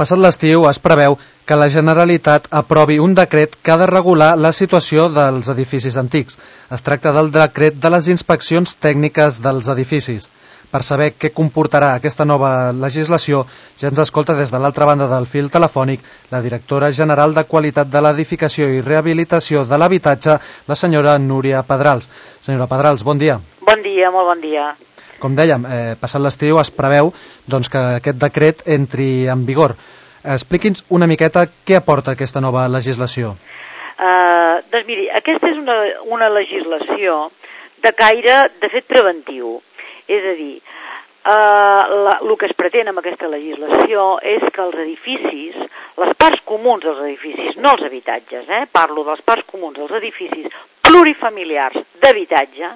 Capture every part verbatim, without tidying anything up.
Passat l'estiu es preveu que la Generalitat aprovi un decret que ha de regular la situació dels edificis antics. Es tracta del decret de les inspeccions tècniques dels edificis. Per saber què comportarà aquesta nova legislació, ja ens escolta des de l'altra banda del fil telefònic la directora general de Qualitat de l'Edificació i Rehabilitació de l'Habitatge, la senyora Núria Pedrals. Senyora Pedrals, bon dia. Bon dia, molt bon dia. Com dèiem, eh, passat l'estiu es preveu doncs, que aquest decret entri en vigor. Expliqui'ns una miqueta què aporta aquesta nova legislació. Uh, doncs miri, aquesta és una, una legislació de caire, de fet, preventiu. És a dir, uh, la, el que es pretén amb aquesta legislació és que els edificis, les parts comuns dels edificis, no els habitatges, eh, parlo dels parts comuns dels edificis plurifamiliars d'habitatge,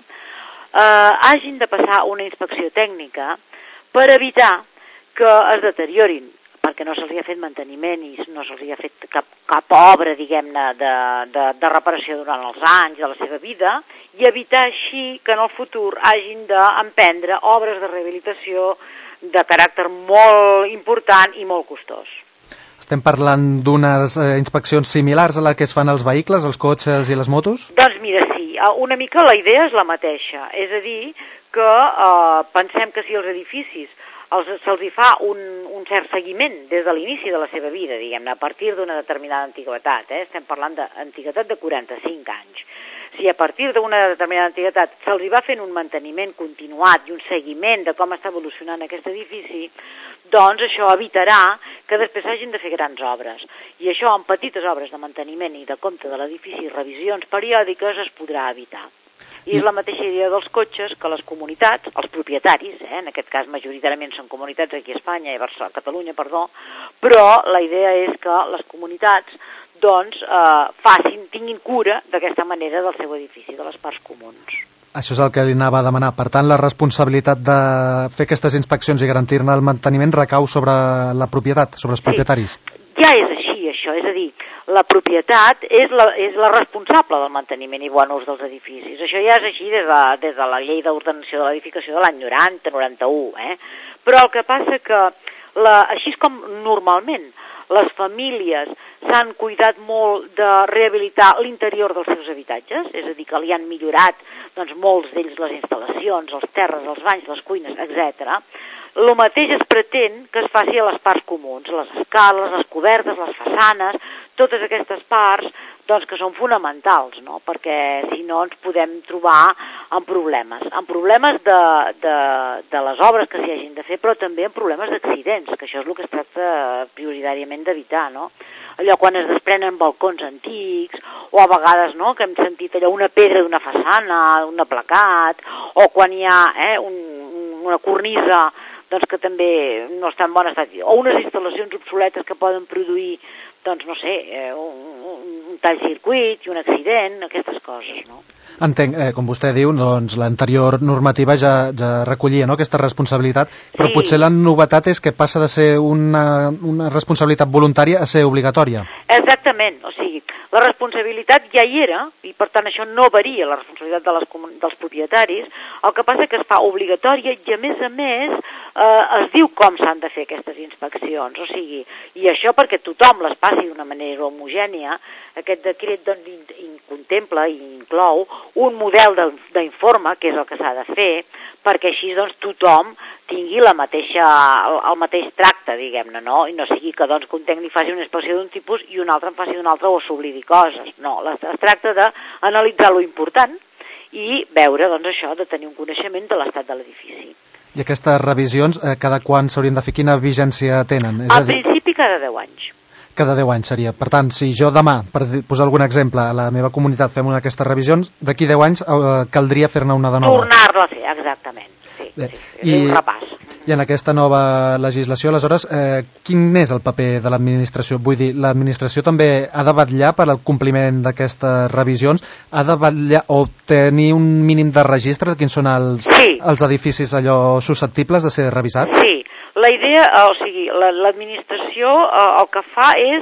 Uh, hagin de passar una inspecció tècnica per evitar que es deteriorin, perquè no se'ls ha fet manteniment i no se'ls ha fet cap, cap obra, diguem-ne, de, de, de reparació durant els anys de la seva vida, i evitar així que en el futur hagin d'emprendre obres de rehabilitació de caràcter molt important i molt costós. Estem parlant d'unes eh, inspeccions similars a les que es fan als vehicles, als cotxes i les motos? Doncs mira, sí, una mica la idea és la mateixa, és a dir, que eh, pensem que si els edificis se'ls hi fa un, un cert seguiment des de l'inici de la seva vida, diguem-ne, a partir d'una determinada antiguitat, eh? Estem parlant d'antiguitat de quaranta-cinc anys. Si a partir d'una determinada antiguitat se'ls hi va fent un manteniment continuat i un seguiment de com està evolucionant aquest edifici, doncs això evitarà que després hagin de fer grans obres. I això amb petites obres de manteniment i de compte de l'edifici i revisions periòdiques es podrà evitar. I és la mateixa idea dels cotxes que les comunitats, els propietaris, eh, en aquest cas majoritàriament són comunitats aquí a Espanya i a Catalunya, perdó, però la idea és que les comunitats doncs eh, facin, tinguin cura d'aquesta manera del seu edifici, de les parts comuns. Això és el que li anava a demanar. Per tant, la responsabilitat de fer aquestes inspeccions i garantir-ne el manteniment recau sobre la propietat, sobre els propietaris. Sí, ja és així, això. És a dir, la propietat és la, és la responsable del manteniment i bon ús dels edificis. Això ja és així des de, des de la llei d'ordenació de l'edificació de l'any noranta noranta-u. Eh? Però el que passa que, la, així és com normalment, les famílies s'han cuidat molt de rehabilitar l'interior dels seus habitatges, és a dir, que li han millorat doncs, molts d'ells les instal·lacions, els terres, els banys, les cuines, etcètera. El mateix es pretén que es faci a les parts comuns, les escales, les cobertes, les façanes, totes aquestes parts doncs, que són fonamentals, no? Perquè si no ens podem trobar amb problemes, amb problemes de, de, de les obres que s'hi hagin de fer, però també amb problemes d'accidents, que això és el que es tracta prioritàriament d'evitar, no? Allò quan es desprenen balcons antics, o a vegades no, que hem sentit allò una pedra d'una façana, un aplacat, o quan hi ha eh, un, una cornisa doncs, que també no està en bon estat, o unes instal·lacions obsoletes que poden produir, doncs no sé, eh, un, un tall-circuit i un accident, aquestes coses, no? Entenc, eh, com vostè diu, doncs l'anterior normativa ja, ja recollia no, aquesta responsabilitat, però sí. Potser la novetat és que passa de ser una, una responsabilitat voluntària a ser obligatòria. Exactament, o sigui, la responsabilitat ja hi era, i per tant això no varia la responsabilitat de les, dels propietaris, el que passa que es fa obligatòria i a més a més eh, es diu com s'han de fer aquestes inspeccions, o sigui, i això perquè tothom les passi d'una manera homogènia, aquest decret doncs, in, in, contempla i inclou un model d'informe, que és el que s'ha de fer, perquè així doncs, tothom tingui la mateixa, el, el mateix tracte, diguem-ne, no? I no sigui que doncs, que un tècnic faci una inspecció d'un tipus i un altre en faci d'un altre o s'oblidi coses. No, es tracta d'analitzar lo important i veure doncs, això, de tenir un coneixement de l'estat de l'edifici. I aquestes revisions, eh, cada quan s'haurien de fer? Quina vigència tenen? És Al a dir... principi, cada deu anys. Cada deu anys seria. Per tant, si jo demà, per posar algun exemple, a la meva comunitat fem una d'aquestes revisions, d'aquí deu anys eh, caldria fer-ne una de nova. Tornar-la a fer, exactament. Sí, sí, sí. I, un repàs. I en aquesta nova legislació, aleshores, eh, quin és el paper de l'administració? Vull dir, l'administració també ha de vetllar per al compliment d'aquestes revisions, ha de vetllar o tenir un mínim de registre de quins són els, sí. els edificis allò susceptibles de ser revisats? Sí. La idea, o sigui, l'administració el que fa és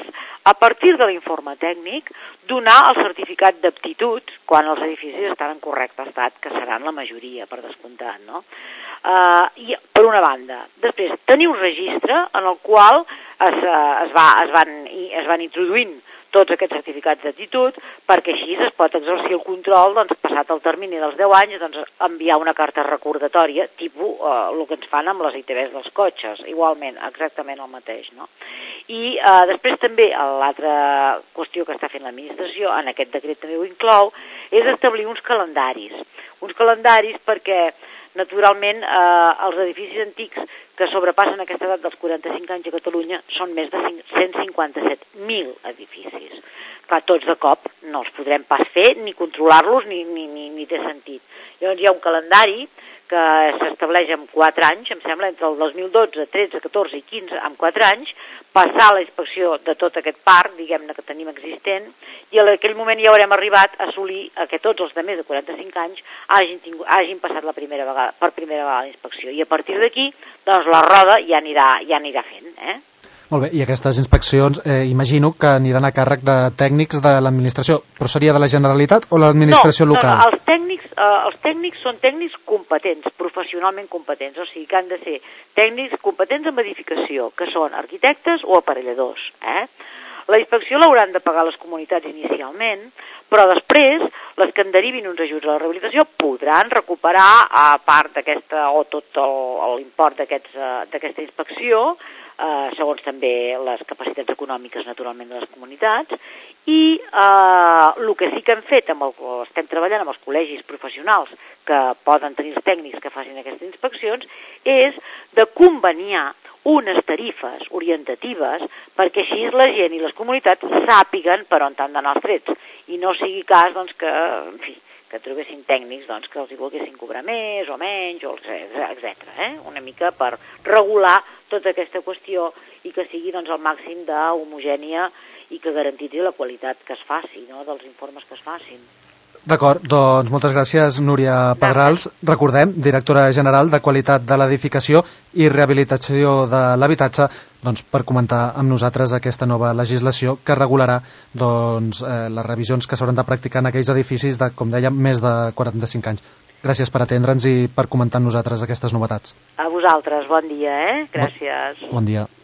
a partir de l'informe tècnic, donar el certificat d'aptitud quan els edificis estan en correcte estat, que seran la majoria, per descomptat, no? Uh, I, per una banda. Després, tenir un registre en el qual es, es, va, es, van, es van introduint tots aquests certificats d'aptitud, perquè així es pot exercir el control, doncs, passat el termini dels deu anys, doncs, enviar una carta recordatòria, tipus eh, el que ens fan amb les I T Bs dels cotxes, igualment, exactament el mateix, no? I eh, després també l'altra qüestió que està fent l'administració, en aquest decret també ho inclou, és establir uns calendaris. Uns calendaris perquè, naturalment, eh, els edificis antics que sobrepassen aquesta edat dels quaranta-cinc anys a Catalunya són més de cent cinquanta-set mil edificis. Clar, tots de cop no els podrem pas fer, ni controlar-los, ni, ni, ni, ni té sentit. Llavors hi ha un calendari que s'estableix en quatre anys, em sembla, entre el dos mil dotze, tretze, catorze i quinze, en quatre anys, passar la inspecció de tot aquest parc, diguem-ne, que tenim existent, i en aquell moment ja haurem arribat a assolir que tots els de més de quaranta-cinc anys hagin, tingut, hagin passat la primera vegada, per primera vegada la inspecció. I a partir d'aquí, doncs la roda ja anirà, ja anirà fent, eh? Molt bé, i aquestes inspeccions eh, imagino que aniran a càrrec de tècnics de l'administració, però seria de la Generalitat o l'administració no, local? No, no, els tècnics, eh, els tècnics són tècnics competents, professionalment competents, o sigui que han de ser tècnics competents en edificació, que són arquitectes o aparelladors, eh? La inspecció l'hauran de pagar les comunitats inicialment, però després, les que en derivin uns ajuts a la rehabilitació podran recuperar, a part d'aquesta, o tot l'import d'aquesta inspecció, eh, segons també les capacitats econòmiques, naturalment, de les comunitats, i eh, el que sí que hem fet, amb el, estem treballant amb els col·legis professionals que poden tenir els tècnics que facin aquestes inspeccions, és de conveniar unes tarifes orientatives perquè així la gent i les comunitats sàpiguen per on han d'anar els trets i no sigui cas doncs, que, en fi, que trobessin tècnics doncs, que els hi volguessin cobrar més o menys, o etcètera. Eh? Una mica per regular tota aquesta qüestió i que sigui doncs, el màxim d'homogènia i que garantitzi la qualitat que es faci, no? dels informes que es facin. D'acord, doncs moltes gràcies, Núria Pedrals. Recordem, directora general de Qualitat de l'Edificació i Rehabilitació de l'Habitatge, doncs, per comentar amb nosaltres aquesta nova legislació que regularà doncs, eh, les revisions que s'hauran de practicar en aquells edificis de, com dèiem, més de quaranta-cinc anys. Gràcies per atendre'ns i per comentar amb nosaltres aquestes novetats. A vosaltres, bon dia, eh? Gràcies. Bon, bon dia.